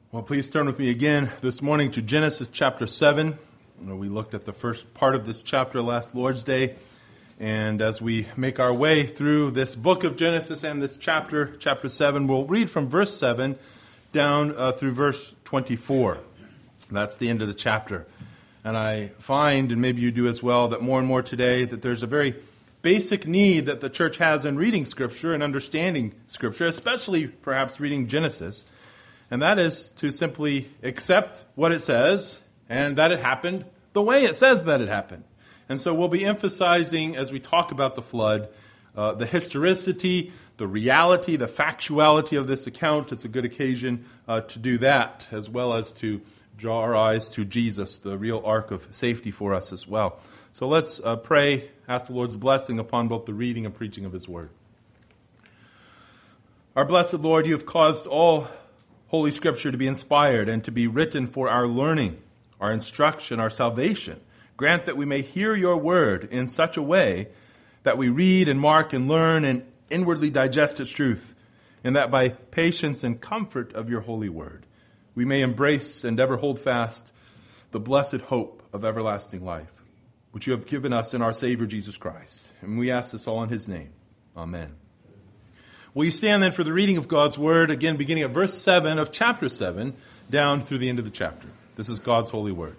Well, please turn with me again this morning to Genesis chapter 7. We looked at the first part of this chapter last Lord's Day. And as we make our way through this book of Genesis and this chapter 7, we'll read from verse 7 down through verse 24. That's the end of the chapter. And I find, and maybe you do as well, that more and more today that there's a very basic need that the church has in reading Scripture and understanding Scripture, especially perhaps reading Genesis. And that is to simply accept what it says and that it happened the way it says that it happened. And so we'll be emphasizing, as we talk about the flood, the historicity, the reality, the factuality of this account. It's a good occasion to do that, as well as to draw our eyes to Jesus, the real ark of safety for us as well. So let's pray, ask the Lord's blessing upon both the reading and preaching of His Word. Our blessed Lord, You have caused all Holy Scripture to be inspired and to be written for our learning, our instruction, our salvation. Grant that we may hear Your word in such a way that we read and mark and learn and inwardly digest its truth, and that by patience and comfort of Your holy word, we may embrace and ever hold fast the blessed hope of everlasting life, which You have given us in our Savior Jesus Christ. And we ask this all in His name. Amen. Will you stand then for the reading of God's Word, again beginning at verse 7 of chapter 7, down through the end of the chapter. This is God's holy Word.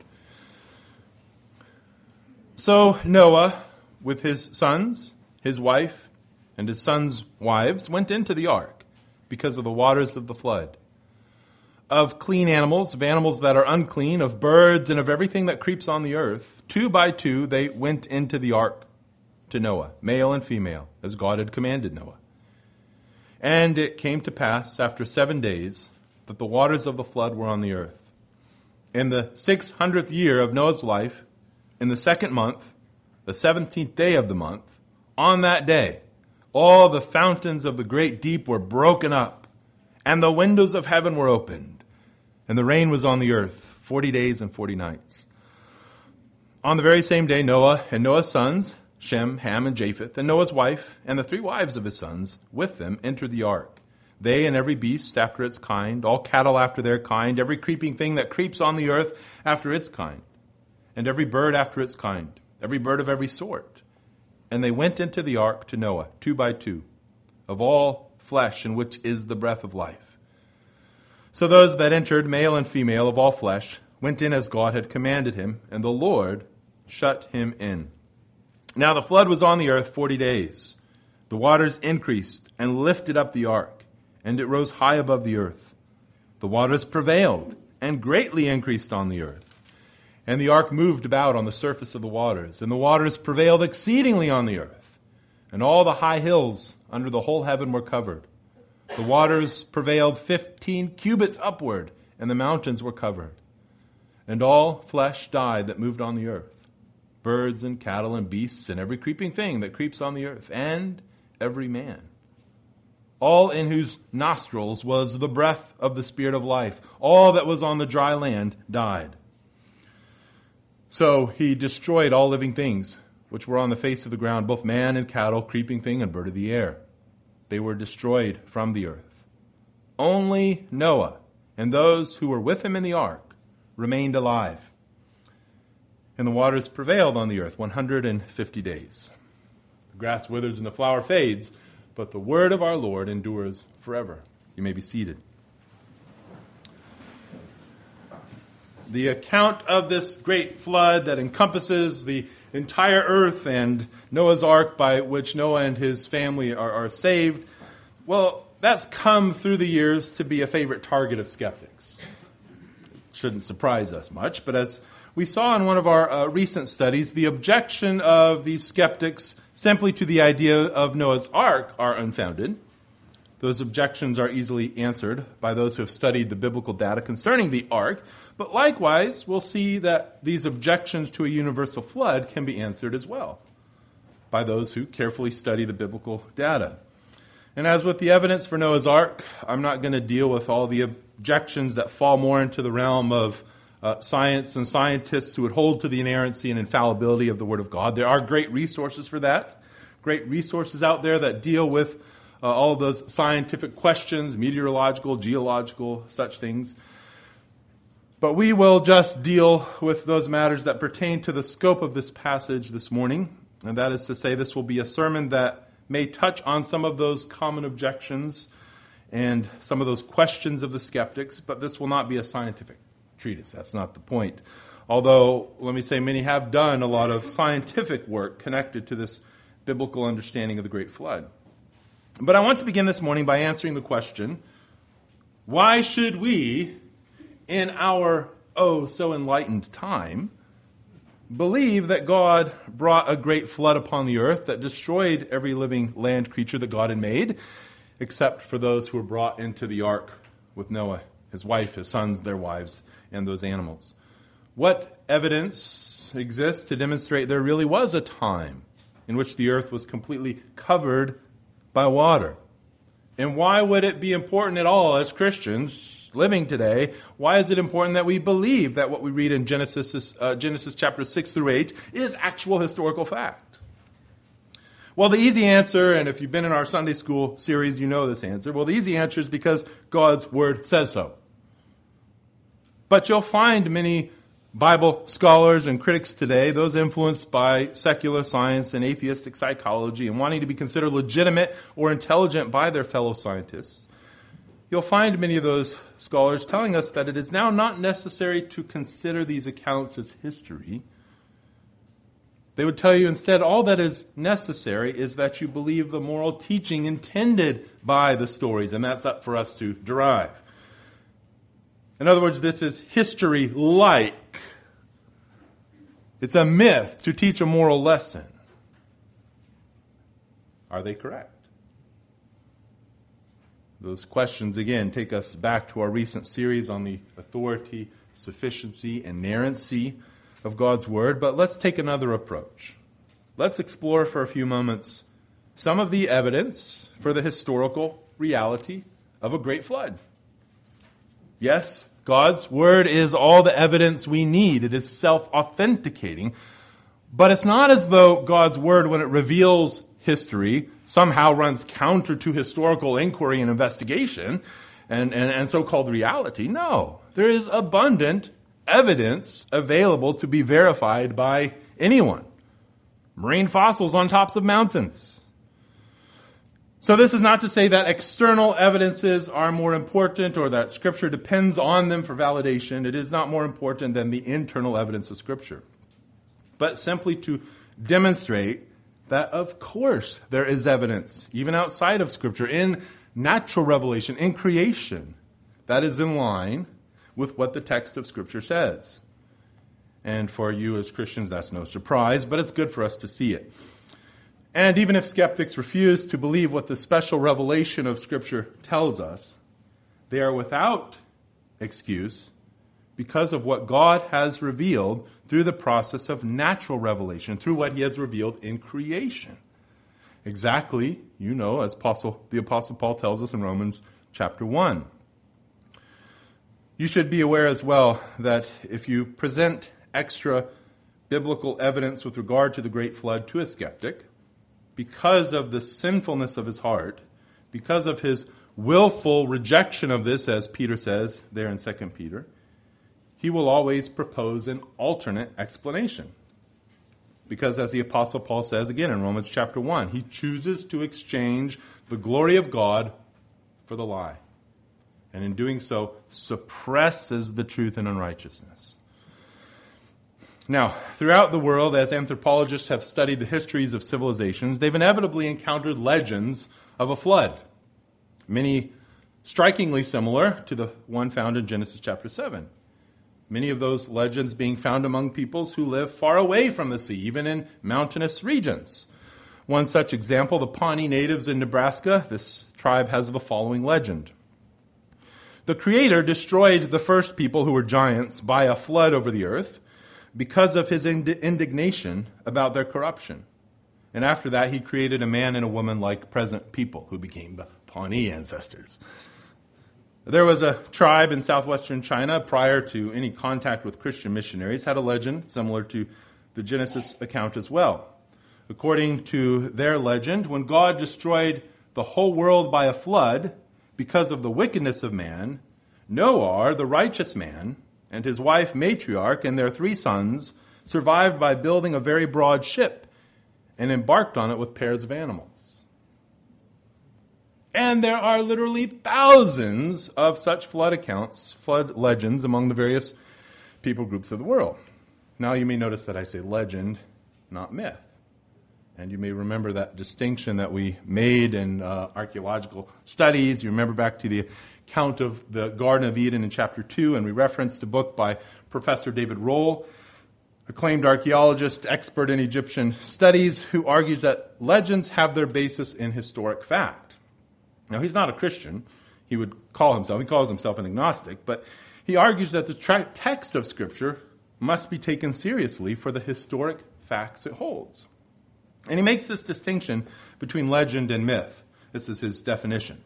So Noah, with his sons, his wife, and his sons' wives, went into the ark because of the waters of the flood. Of clean animals, of animals that are unclean, of birds, and of everything that creeps on the earth, 2 by 2 they went into the ark to Noah, male and female, as God had commanded Noah. And it came to pass after 7 days that the waters of the flood were on the earth. In the 600th year of Noah's life, in the 2nd month, the 17th day of the month, on that day, all the fountains of the great deep were broken up, and the windows of heaven were opened, and the rain was on the earth 40 days and 40 nights. On the very same day, Noah and Noah's sons, Shem, Ham, and Japheth, and Noah's wife, and the 3 wives of his sons, with them entered the ark. They and every beast after its kind, all cattle after their kind, every creeping thing that creeps on the earth after its kind, and every bird after its kind, every bird of every sort. And they went into the ark to Noah, 2 by 2, of all flesh in which is the breath of life. So those that entered, male and female of all flesh, went in as God had commanded him, and the Lord shut him in. Now the flood was on the earth 40 days. The waters increased and lifted up the ark, and it rose high above the earth. The waters prevailed and greatly increased on the earth. And the ark moved about on the surface of the waters, and the waters prevailed exceedingly on the earth. And all the high hills under the whole heaven were covered. The waters prevailed 15 cubits upward, and the mountains were covered. And all flesh died that moved on the earth, birds and cattle and beasts and every creeping thing that creeps on the earth, and every man. All in whose nostrils was the breath of the Spirit of life. All that was on the dry land died. So He destroyed all living things which were on the face of the ground, both man and cattle, creeping thing and bird of the air. They were destroyed from the earth. Only Noah and those who were with him in the ark remained alive. And the waters prevailed on the earth 150 days. The grass withers and the flower fades, but the word of our Lord endures forever. You may be seated. The account of this great flood that encompasses the entire earth and Noah's ark by which Noah and his family are saved, well, that's come through the years to be a favorite target of skeptics. Shouldn't surprise us much, but as we saw in one of our recent studies, the objection of these skeptics simply to the idea of Noah's ark are unfounded. Those objections are easily answered by those who have studied the biblical data concerning the ark, but likewise, we'll see that these objections to a universal flood can be answered as well by those who carefully study the biblical data. And as with the evidence for Noah's ark, I'm not going to deal with all the objections that fall more into the realm of science and scientists who would hold to the inerrancy and infallibility of the Word of God. There are great resources for that, great resources out there that deal with all of those scientific questions, meteorological, geological, such things. But we will just deal with those matters that pertain to the scope of this passage this morning. And that is to say, this will be a sermon that may touch on some of those common objections and some of those questions of the skeptics, but this will not be a scientific treatise. That's not the point. Although, let me say, many have done a lot of scientific work connected to this biblical understanding of the Great Flood. But I want to begin this morning by answering the question, why should we, in our so enlightened time, believe that God brought a great flood upon the earth that destroyed every living land creature that God had made, except for those who were brought into the ark with Noah, his wife, his sons, their wives, and those animals? What evidence exists to demonstrate there really was a time in which the earth was completely covered by water? And why would it be important at all as Christians living today? Why is it important that we believe that what we read in Genesis chapters 6 through 8 is actual historical fact? Well, the easy answer, and if you've been in our Sunday school series, you know this answer. Well, the easy answer is because God's Word says so. But you'll find many Bible scholars and critics today, those influenced by secular science and atheistic psychology and wanting to be considered legitimate or intelligent by their fellow scientists, you'll find many of those scholars telling us that it is now not necessary to consider these accounts as history. They would tell you instead all that is necessary is that you believe the moral teaching intended by the stories, and that's up for us to derive. In other words, this is history-like. It's a myth to teach a moral lesson. Are they correct? Those questions, again, take us back to our recent series on the authority, sufficiency, inerrancy of God's Word. But let's take another approach. Let's explore for a few moments some of the evidence for the historical reality of a great flood. Yes, God's Word is all the evidence we need. It is self-authenticating. But it's not as though God's Word, when it reveals history, somehow runs counter to historical inquiry and investigation and so-called reality. No, there is abundant evidence available to be verified by anyone. Marine fossils on tops of mountains. So this is not to say that external evidences are more important or that Scripture depends on them for validation. It is not more important than the internal evidence of Scripture. But simply to demonstrate that, of course, there is evidence, even outside of Scripture, in natural revelation, in creation, that is in line with what the text of Scripture says. And for you as Christians, that's no surprise, but it's good for us to see it. And even if skeptics refuse to believe what the special revelation of Scripture tells us, they are without excuse because of what God has revealed through the process of natural revelation, through what He has revealed in creation. Exactly, you know, as the Apostle Paul tells us in Romans chapter 1. You should be aware as well that if you present extra biblical evidence with regard to the Great Flood to a skeptic, because of the sinfulness of his heart, because of his willful rejection of this, as Peter says there in 2 Peter, he will always propose an alternate explanation. Because as the Apostle Paul says again in Romans chapter 1, he chooses to exchange the glory of God for the lie. And in doing so, suppresses the truth in unrighteousness. Now, throughout the world, as anthropologists have studied the histories of civilizations, they've inevitably encountered legends of a flood. Many strikingly similar to the one found in Genesis chapter 7. Many of those legends being found among peoples who live far away from the sea, even in mountainous regions. One such example, the Pawnee natives in Nebraska. This tribe has the following legend. The Creator destroyed the first people who were giants by a flood over the earth because of His indignation about their corruption. And after that, He created a man and a woman like present people who became the Pawnee ancestors. There was a tribe in southwestern China prior to any contact with Christian missionaries, had a legend similar to the Genesis account as well. According to their legend, when God destroyed the whole world by a flood because of the wickedness of man, Noah, the righteous man, and his wife Matriarch and their 3 sons survived by building a very broad ship and embarked on it with pairs of animals. And there are literally thousands of such flood accounts, flood legends among the various people groups of the world. Now you may notice that I say legend, not myth. And you may remember that distinction that we made in archaeological studies. You remember back to the account of the Garden of Eden in chapter 2, and we referenced a book by Professor David Rohl, acclaimed archaeologist, expert in Egyptian studies, who argues that legends have their basis in historic fact. Now, he's not a Christian. He calls himself an agnostic, but he argues that the text of Scripture must be taken seriously for the historic facts it holds. And he makes this distinction between legend and myth. This is his definition.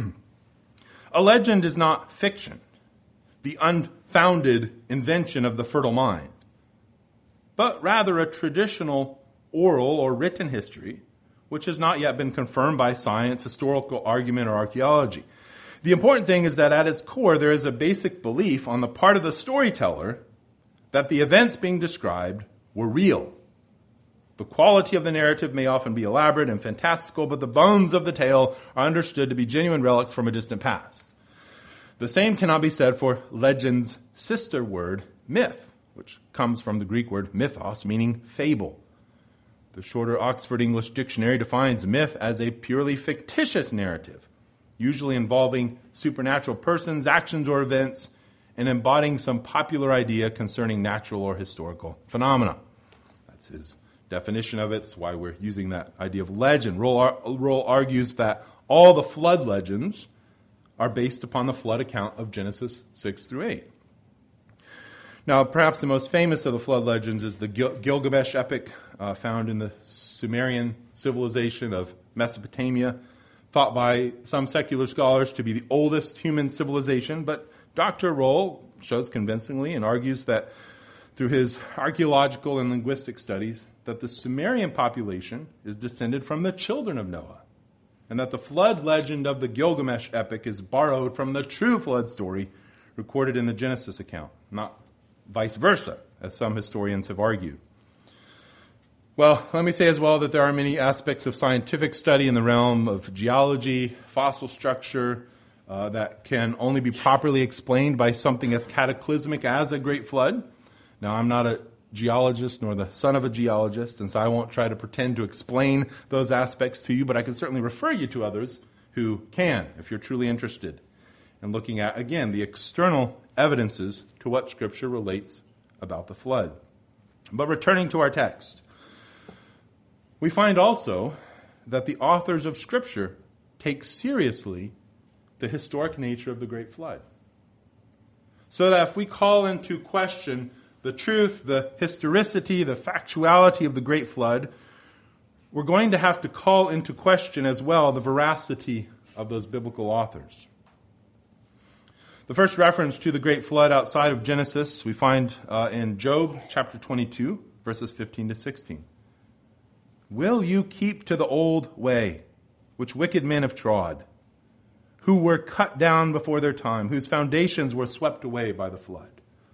A legend is not fiction, the unfounded invention of the fertile mind, but rather a traditional oral or written history which has not yet been confirmed by science, historical argument, or archaeology. The important thing is that at its core, there is a basic belief on the part of the storyteller that the events being described were real. The quality of the narrative may often be elaborate and fantastical, but the bones of the tale are understood to be genuine relics from a distant past. The same cannot be said for legend's sister word, myth, which comes from the Greek word mythos, meaning fable. The shorter Oxford English Dictionary defines myth as a purely fictitious narrative, usually involving supernatural persons, actions, or events, and embodying some popular idea concerning natural or historical phenomena. That's his definition of it. It's why we're using that idea of legend. Rohl argues that all the flood legends are based upon the flood account of Genesis 6 through 8. Now, perhaps the most famous of the flood legends is the Gilgamesh epic found in the Sumerian civilization of Mesopotamia, thought by some secular scholars to be the oldest human civilization, but Dr. Rohl shows convincingly and argues that through his archaeological and linguistic studies that the Sumerian population is descended from the children of Noah, and that the flood legend of the Gilgamesh epic is borrowed from the true flood story recorded in the Genesis account, not vice versa, as some historians have argued. Well, let me say as well that there are many aspects of scientific study in the realm of geology, fossil structure, that can only be properly explained by something as cataclysmic as a great flood. Now, I'm not a geologist nor the son of a geologist, and so I won't try to pretend to explain those aspects to you, but I can certainly refer you to others who can, if you're truly interested in looking at, again, the external evidences to what Scripture relates about the flood. But returning to our text, we find also that the authors of Scripture take seriously the historic nature of the Great Flood. So that if we call into question the truth, the historicity, the factuality of the Great Flood, we're going to have to call into question as well the veracity of those biblical authors. The first reference to the Great Flood outside of Genesis we find in Job chapter 22, verses 15 to 16. Will you keep to the old way, which wicked men have trod, who were cut down before their time, whose foundations were swept away by the flood?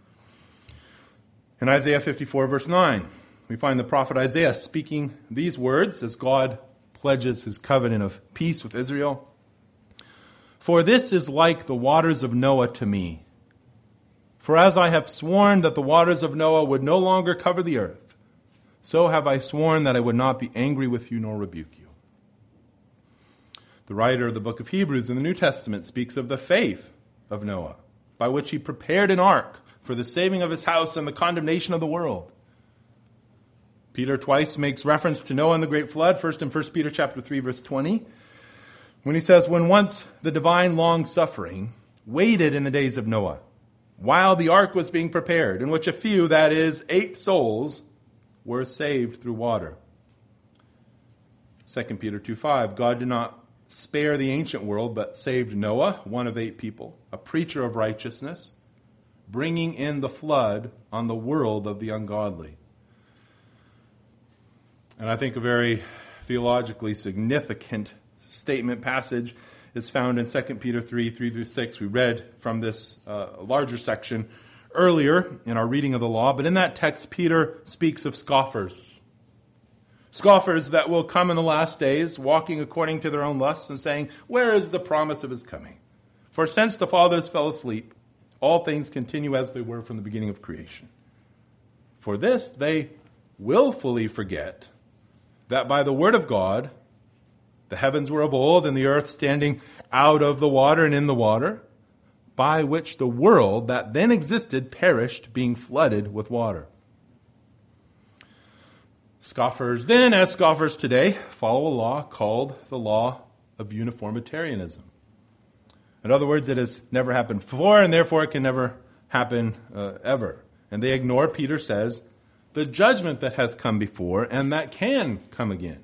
In Isaiah 54, verse 9, we find the prophet Isaiah speaking these words as God pledges his covenant of peace with Israel. For this is like the waters of Noah to me. For as I have sworn that the waters of Noah would no longer cover the earth, so have I sworn that I would not be angry with you nor rebuke you. The writer of the book of Hebrews in the New Testament speaks of the faith of Noah, by which he prepared an ark for the saving of his house and the condemnation of the world. Peter twice makes reference to Noah and the great flood, first in 1 Peter chapter 3, verse 20, when he says, when once the divine long-suffering waited in the days of Noah, while the ark was being prepared, in which a few, that is, 8 souls, were saved through water. 2 Peter 2:5, God did not spare the ancient world, but saved Noah, one of 8 people, a preacher of righteousness, bringing in the flood on the world of the ungodly. And I think a very theologically significant statement passage is found in 2 Peter 3:3-6. We read from this larger section earlier in our reading of the law, but in that text, Peter speaks of scoffers. Scoffers that will come in the last days, walking according to their own lusts and saying, "Where is the promise of his coming? For since the fathers fell asleep, all things continue as they were from the beginning of creation." For this they willfully forget that by the word of God, the heavens were of old, and the earth standing out of the water and in the water, by which the world that then existed perished, being flooded with water. Scoffers then, as scoffers today, follow a law called the law of uniformitarianism. In other words, it has never happened before, and therefore it can never happen ever. And they ignore, Peter says, the judgment that has come before and that can come again.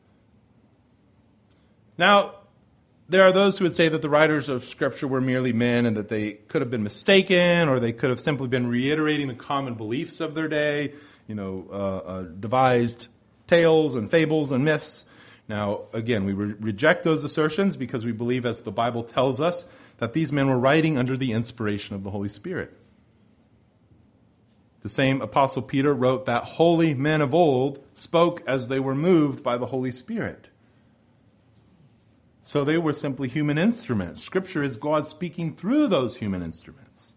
Now, there are those who would say that the writers of Scripture were merely men and that they could have been mistaken, or they could have simply been reiterating the common beliefs of their day, devised tales and fables and myths. Now, again, we reject those assertions because we believe, as the Bible tells us, that these men were writing under the inspiration of the Holy Spirit. The same Apostle Peter wrote that holy men of old spoke as they were moved by the Holy Spirit. So they were simply human instruments. Scripture is God speaking through those human instruments.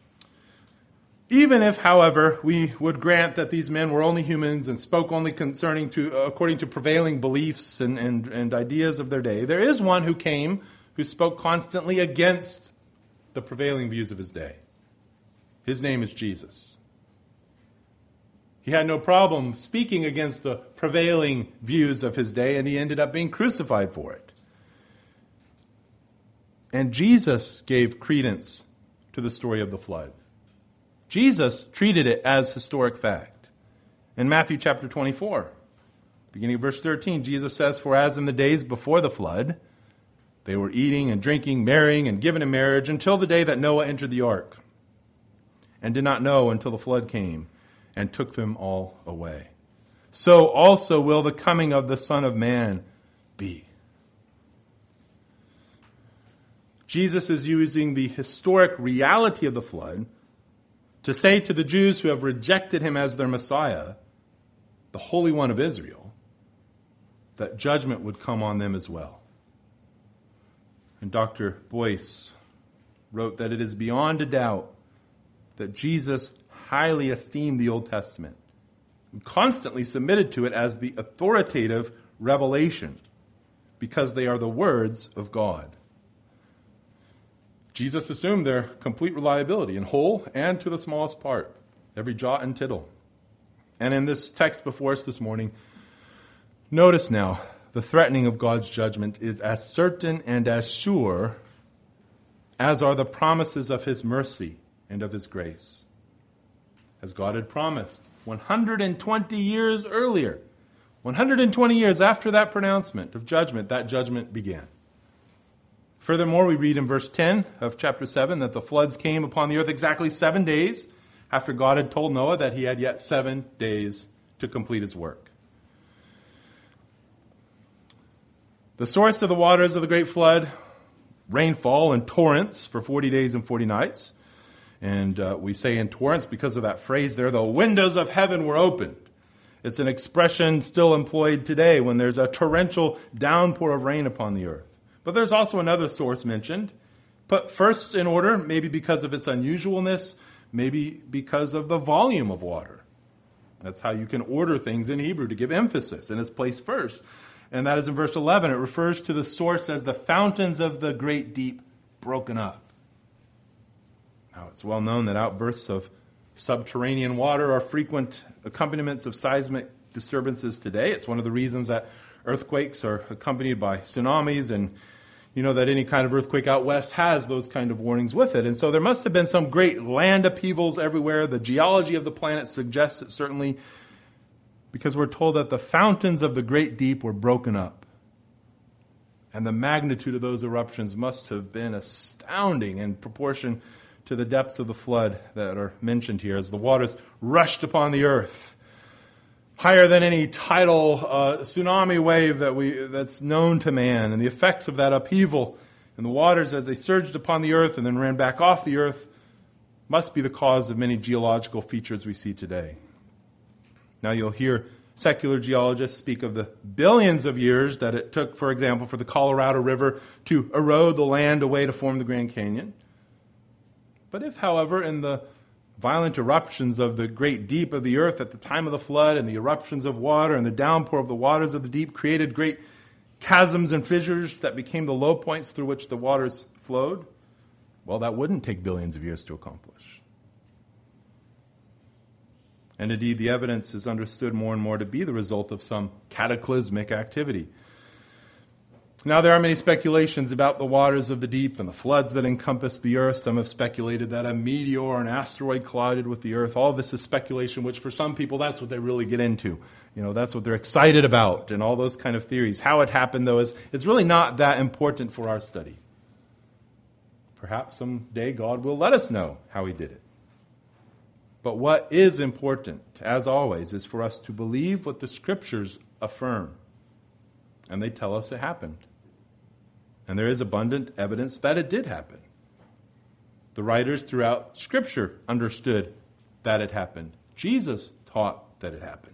Even if, however, we would grant that these men were only humans and spoke only according to prevailing beliefs and ideas of their day, there is one who came who spoke constantly against the prevailing views of his day. His name is Jesus. He had no problem speaking against the prevailing views of his day, and he ended up being crucified for it. And Jesus gave credence to the story of the flood. Jesus treated it as historic fact. In Matthew chapter 24, beginning of verse 13, Jesus says, "For as in the days before the flood, they were eating and drinking, marrying and giving in marriage until the day that Noah entered the ark, and did not know until the flood came and took them all away. So also will the coming of the Son of Man be." Jesus is using the historic reality of the flood to say to the Jews who have rejected him as their Messiah, the Holy One of Israel, that judgment would come on them as well. And Dr. Boyce wrote that it is beyond a doubt that Jesus highly esteemed the Old Testament and constantly submitted to it as the authoritative revelation because they are the words of God. Jesus assumed their complete reliability in whole and to the smallest part, every jot and tittle. And in this text before us this morning, notice now, the threatening of God's judgment is as certain and as sure as are the promises of his mercy and of his grace. As God had promised 120 years earlier, 120 years after that pronouncement of judgment, that judgment began. Furthermore, we read in verse 10 of chapter 7 that the floods came upon the earth exactly 7 days after God had told Noah that he had yet 7 days to complete his work. The source of the waters of the great flood, rainfall in torrents for 40 days and 40 nights. And we say in torrents because of that phrase there, the windows of heaven were opened. It's an expression still employed today when there's a torrential downpour of rain upon the earth. But there's also another source mentioned, put first in order, maybe because of its unusualness, maybe because of the volume of water. That's how you can order things in Hebrew, to give emphasis, and it's placed first. And that is in verse 11. It refers to the source as the fountains of the great deep broken up. Now, it's well known that outbursts of subterranean water are frequent accompaniments of seismic disturbances today. It's one of the reasons that earthquakes are accompanied by tsunamis, and you know that any kind of earthquake out west has those kind of warnings with it. And so there must have been some great land upheavals everywhere. The geology of the planet suggests it certainly, because we're told that the fountains of the great deep were broken up. And the magnitude of those eruptions must have been astounding in proportion to the depths of the flood that are mentioned here, as the waters rushed upon the earth, higher than any tidal tsunami wave that's known to man. And the effects of that upheaval and the waters as they surged upon the earth and then ran back off the earth must be the cause of many geological features we see today. Now you'll hear secular geologists speak of the billions of years that it took, for example, for the Colorado River to erode the land away to form the Grand Canyon. But if, however, in the violent eruptions of the great deep of the earth at the time of the flood and the eruptions of water and the downpour of the waters of the deep created great chasms and fissures that became the low points through which the waters flowed, well, that wouldn't take billions of years to accomplish. And indeed, the evidence is understood more and more to be the result of some cataclysmic activity. Now, there are many speculations about the waters of the deep and the floods that encompass the earth. Some have speculated that a meteor or an asteroid collided with the earth. All of this is speculation, which for some people, that's what they really get into. That's what they're excited about and all those kind of theories. How it happened, though, is really not that important for our study. Perhaps someday God will let us know how he did it. But what is important, as always, is for us to believe what the Scriptures affirm. And they tell us it happened. And there is abundant evidence that it did happen. The writers throughout Scripture understood that it happened. Jesus taught that it happened.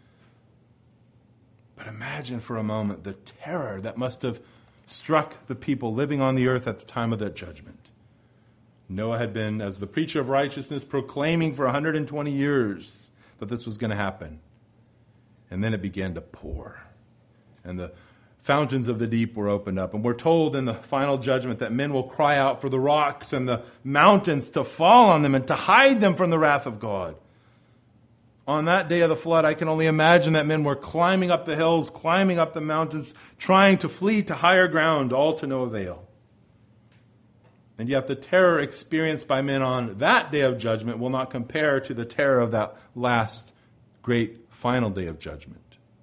But imagine for a moment the terror that must have struck the people living on the earth at the time of that judgment. Noah had been, as the preacher of righteousness, proclaiming for 120 years that this was going to happen. And then it began to pour. And the fountains of the deep were opened up. And we're told in the final judgment that men will cry out for the rocks and the mountains to fall on them and to hide them from the wrath of God. On that day of the flood, I can only imagine that men were climbing up the hills, climbing up the mountains, trying to flee to higher ground, all to no avail. And yet the terror experienced by men on that day of judgment will not compare to the terror of that last great final day of judgment.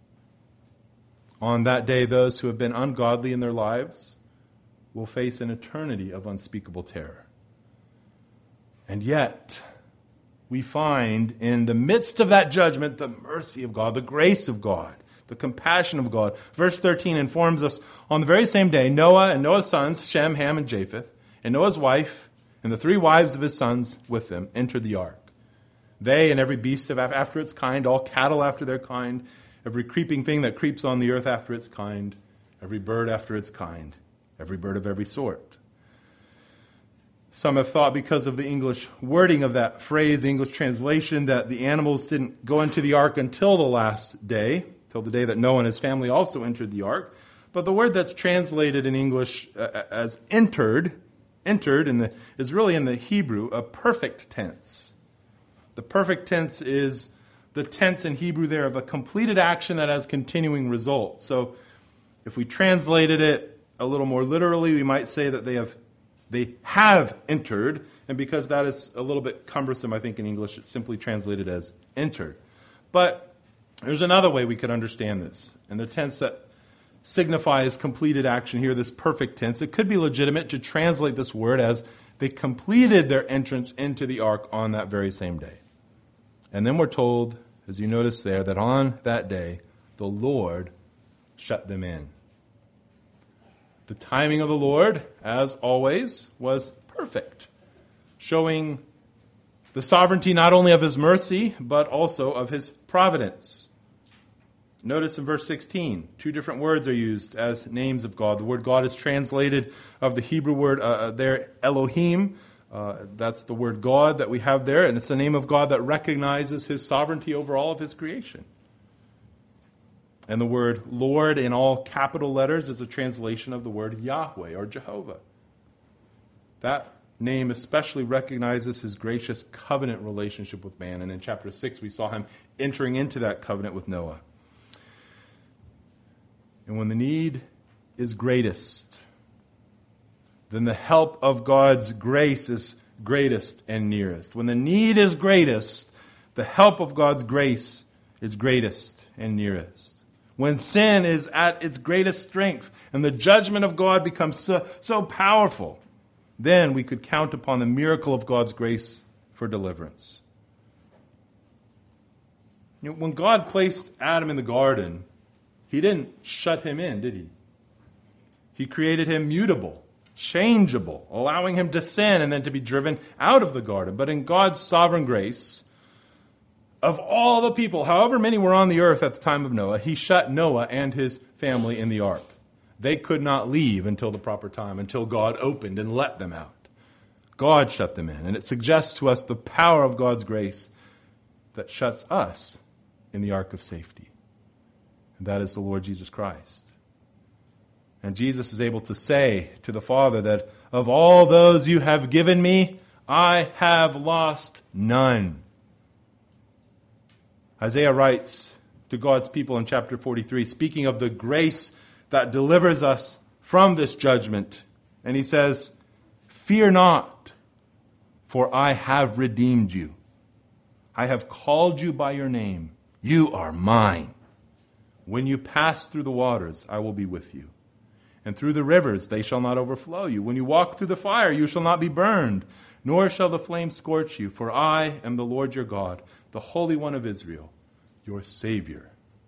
On that day, those who have been ungodly in their lives will face an eternity of unspeakable terror. And yet, we find in the midst of that judgment the mercy of God, the grace of God, the compassion of God. Verse 13 informs us, on the very same day, Noah and Noah's sons, Shem, Ham, and Japheth, and Noah's wife, and the 3 wives of his sons with them, entered the ark. They and every beast after its kind, all cattle after their kind, every creeping thing that creeps on the earth after its kind, every bird after its kind, every bird of every sort. Some have thought, because of the English wording of that phrase, the English translation, that the animals didn't go into the ark until the last day, till the day that Noah and his family also entered the ark. But the word that's translated in English as entered is really in the Hebrew a perfect tense. The perfect tense is the tense in Hebrew there of a completed action that has continuing results. So if we translated it a little more literally, we might say that they have entered, and because that is a little bit cumbersome, I think in English it's simply translated as entered. But there's another way we could understand this, and the tense that signifies completed action here, this perfect tense. It could be legitimate to translate this word as they completed their entrance into the ark on that very same day. And then we're told, as you notice there, that on that day, the Lord shut them in. The timing of the Lord, as always, was perfect, showing the sovereignty not only of his mercy, but also of his providence. Notice in verse 16, 2 different words are used as names of God. The word God is translated of the Hebrew word there, Elohim. That's the word God that we have there, and it's the name of God that recognizes his sovereignty over all of his creation. And the word Lord in all capital letters is a translation of the word Yahweh or Jehovah. That name especially recognizes his gracious covenant relationship with man. And in chapter 6, we saw him entering into that covenant with Noah. And when the need is greatest, then the help of God's grace is greatest and nearest. When the need is greatest, the help of God's grace is greatest and nearest. When sin is at its greatest strength and the judgment of God becomes so powerful, then we could count upon the miracle of God's grace for deliverance. When God placed Adam in the garden, he didn't shut him in, did he? He created him mutable. changeable, allowing him to sin and then to be driven out of the garden. But in God's sovereign grace, of all the people, however many were on the earth at the time of Noah, he shut Noah and his family in the ark. They could not leave until the proper time, until God opened and let them out. God shut them in. And it suggests to us the power of God's grace that shuts us in the ark of safety. And that is the Lord Jesus Christ. And Jesus is able to say to the Father that of all those you have given me, I have lost none. Isaiah writes to God's people in chapter 43, speaking of the grace that delivers us from this judgment. And he says, fear not, for I have redeemed you. I have called you by your name. You are mine. When you pass through the waters, I will be with you. And through the rivers, they shall not overflow you. When you walk through the fire, you shall not be burned, nor shall the flame scorch you. For I am the Lord your God, the Holy One of Israel, your Savior.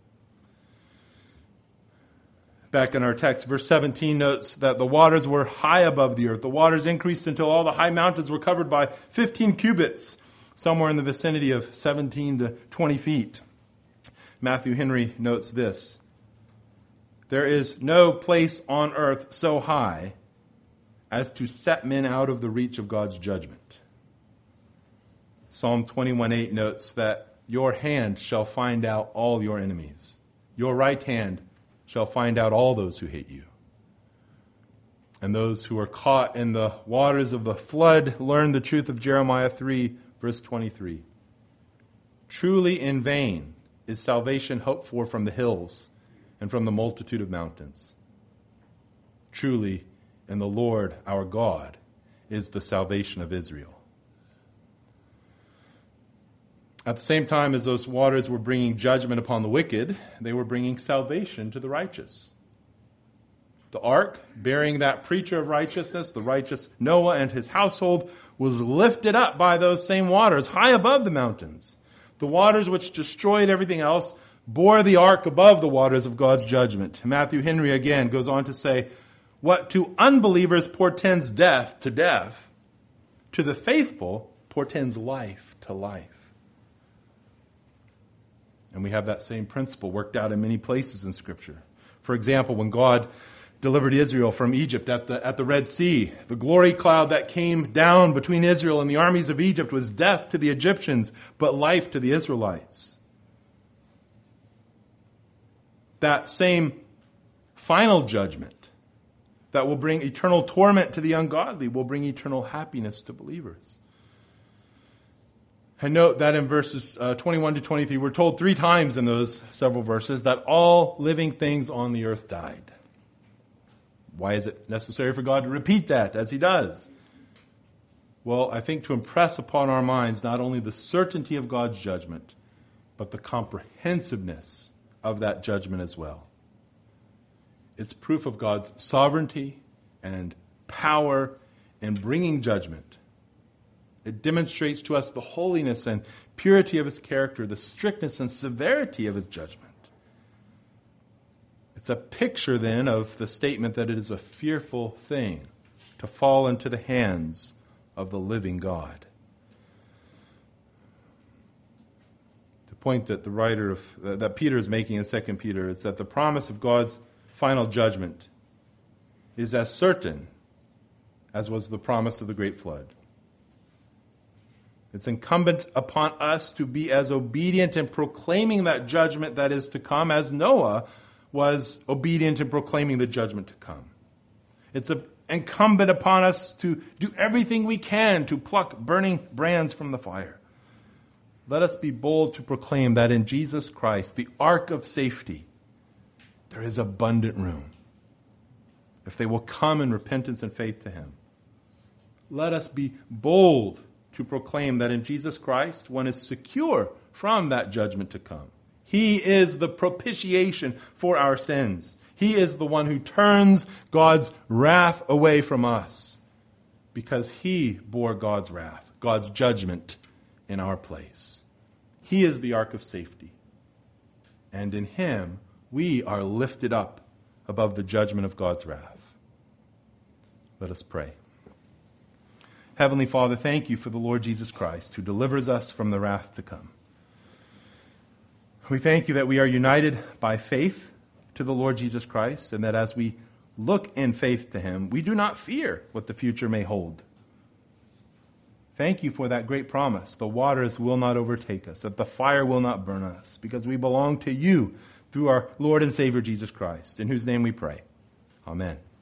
Back in our text, verse 17 notes that the waters were high above the earth. The waters increased until all the high mountains were covered by 15 cubits, somewhere in the vicinity of 17 to 20 feet. Matthew Henry notes this: there is no place on earth so high as to set men out of the reach of God's judgment. Psalm 21:8 notes that your hand shall find out all your enemies. Your right hand shall find out all those who hate you. And those who are caught in the waters of the flood learn the truth of Jeremiah 3, verse 23. Truly in vain is salvation hoped for from the hills and from the multitude of mountains. Truly, in the Lord our God is the salvation of Israel. At the same time as those waters were bringing judgment upon the wicked, they were bringing salvation to the righteous. The ark, bearing that preacher of righteousness, the righteous Noah and his household, was lifted up by those same waters high above the mountains. The waters which destroyed everything else bore the ark above the waters of God's judgment. Matthew Henry again goes on to say, what to unbelievers portends death to death, to the faithful portends life to life. And we have that same principle worked out in many places in Scripture. For example, when God delivered Israel from Egypt at the Red Sea, the glory cloud that came down between Israel and the armies of Egypt was death to the Egyptians, but life to the Israelites. That same final judgment that will bring eternal torment to the ungodly will bring eternal happiness to believers. And note that in verses 21 to 23, we're told 3 times in those several verses that all living things on the earth died. Why is it necessary for God to repeat that as he does? Well, I think to impress upon our minds not only the certainty of God's judgment, but the comprehensiveness of that judgment as well. It's proof of God's sovereignty and power in bringing judgment. It demonstrates to us the holiness and purity of his character, the strictness and severity of his judgment. It's a picture, then, of the statement that it is a fearful thing to fall into the hands of the living God. The point that the writer of that Peter is making in 2 Peter is that the promise of God's final judgment is as certain as was the promise of the great flood. It's incumbent upon us to be as obedient in proclaiming that judgment that is to come as Noah was obedient in proclaiming the judgment to come. It's incumbent upon us to do everything we can to pluck burning brands from the fire. Let us be bold to proclaim that in Jesus Christ, the ark of safety, there is abundant room. If they will come in repentance and faith to him. Let us be bold to proclaim that in Jesus Christ, one is secure from that judgment to come. He is the propitiation for our sins. He is the one who turns God's wrath away from us because he bore God's wrath, God's judgment in our place. He is the ark of safety. And in him, we are lifted up above the judgment of God's wrath. Let us pray. Heavenly Father, thank you for the Lord Jesus Christ, who delivers us from the wrath to come. We thank you that we are united by faith to the Lord Jesus Christ, and that as we look in faith to him, we do not fear what the future may hold. Thank you for that great promise. The waters will not overtake us, that the fire will not burn us, because we belong to you through our Lord and Savior Jesus Christ, in whose name we pray. Amen.